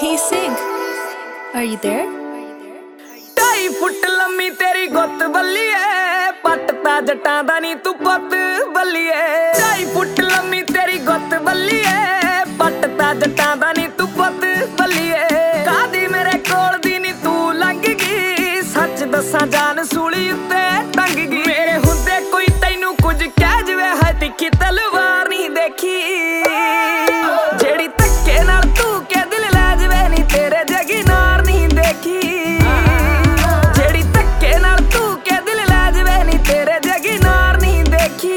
Hey Sig, are you there? 2.5 ਫੁੱਟ ਲੰਮੀ ਤੇਰੀ ਗੁੱਤ ਬੱਲੀਏ, ਪੱਟ ਤਾਂ ਜੱਟਾਂ ਦਾ ਨੀ ਤੂੰ ਪੁੱਤ ਬੱਲੀਏ। 2.5 ਫੁੱਟ ਲੰਮੀ ਤੇਰੀ ਗੁੱਤ ਬੱਲੀਏ, ਪੱਟ ਤਾਂ ਜੱਟਾਂ ਦਾ ਨੀ ਤੂੰ ਪੁੱਤ ਬੱਲੀਏ। ਕਾਦੀ ਮੇਰੇ ਕੋਲ ਦੀ ਨੀ ਤੂੰ ਲੰਘ ਗਈ, ਸੱਚ ਦੱਸਾਂ ਜਾਨ ਸੂਲੀ ਉੱਤੇ ਟੰਗ ਗਈ। ਮੇਰੇ ਹੁੰਦੇ ਕੋਈ ਤੈਨੂੰ ਕੁਝ ਕਹਿ ਜਵੇ, ਹੈ ਤਿੱਖੀ ਤਲਵਾਰ ਨਹੀਂ ਦੇਖੀ, ਜਿਹੜੀ ਧੱਕੇ ਨਾਲ ਤੂੰ ਕੇ ਦਿਲ ਲੈ ਜਵੇ ਨੀ ਤੇਰੇ ਜਗੀ ਨਾਰ ਨਹੀਂ ਦੇਖੀ, ਜਿਹੜੀ ਧੱਕੇ ਨਾਲ ਤੂੰ ਕੇ ਦਿਲ ਲੈ ਜਵੇ ਨੀ ਤੇਰੇ ਜਗੀ ਨਾਰ ਨਹੀਂ ਦੇਖੀ।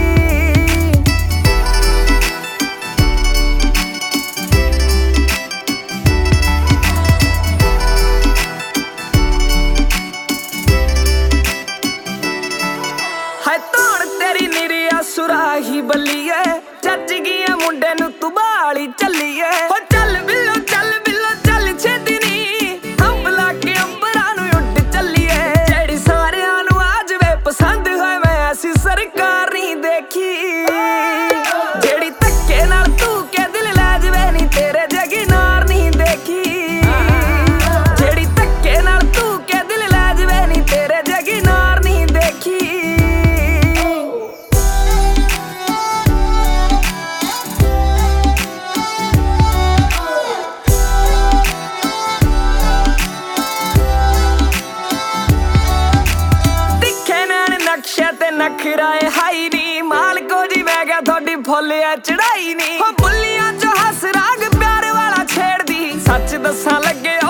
ਹਾਏ ਧੌਣ ਤੇਰੀ ਨਿਰਿਆ ਸੁਰਾਹੀ ਬੱਲੀਏ, ਚੱਜ ਗਿਆ ਮੁੰਡੇ ਨੂੰ ਤੂੰ ਬਾਲੀ ਚੱਲੀਏ। ਹੋ ਚੱਲ ਬਿੱਲੋ ਚੱਲ ਬਿੱਲੋ ਚੱਲ ਛੇਤੀ ਨੀ, ਅੰਬ ਲਾ ਕੇ ਅੰਬਰਾਂ ਨੂੰ ਉੱਡ ਚੱਲੀਏ। ਜਿਹੜੀ ਸਾਰਿਆਂ ਨੂੰ ਆ ਜਵੇ ਪਸੰਦ ਹੋਏ, ਮੈਂ ਐਸੀ ਸਰਕਾਰ ਨਹੀਂ ਦੇਖੀ, ਜਿਹੜੀ ਧੱਕੇ ਨਾਲ ਤੂੰ ਕੇ ਦਿਲ ਲੈ ਜਵੇ ਨੀ ਤੇਰੇ ਜਗੀ ਨਾਰ ਨਹੀਂ ਦੇਖੀ, ਜਿਹੜੀ ਧੱਕੇ ਨਾਲ ਤੂੰ ਕੇ ਦਿਲ ਲੈ ਜਵੇ ਨੀ ਤੇਰੇ ਜਗੀ ਨਾਰ ਨਹੀਂ ਦੇਖੀ। ਨਕਸ਼ੇ ਤੇ ਨਖਰਾ ਏ ਹਾਈ ਨੀ, ਮਾਲਕੋ ਜੀ ਮੈਂ ਕਿਹਾ ਤੁਹਾਡੀ ਫੁੱਲ ਆ ਚੜਾਈ ਨੀ। ਹੋ ਬੁੱਲੀਆਂ ਚ ਹੱਸ ਰਾਗ ਪਿਆਰ ਵਾਲਾ ਛੇੜਦੀ, ਸੱਚ ਦੱਸਾਂ ਲੱਗੇ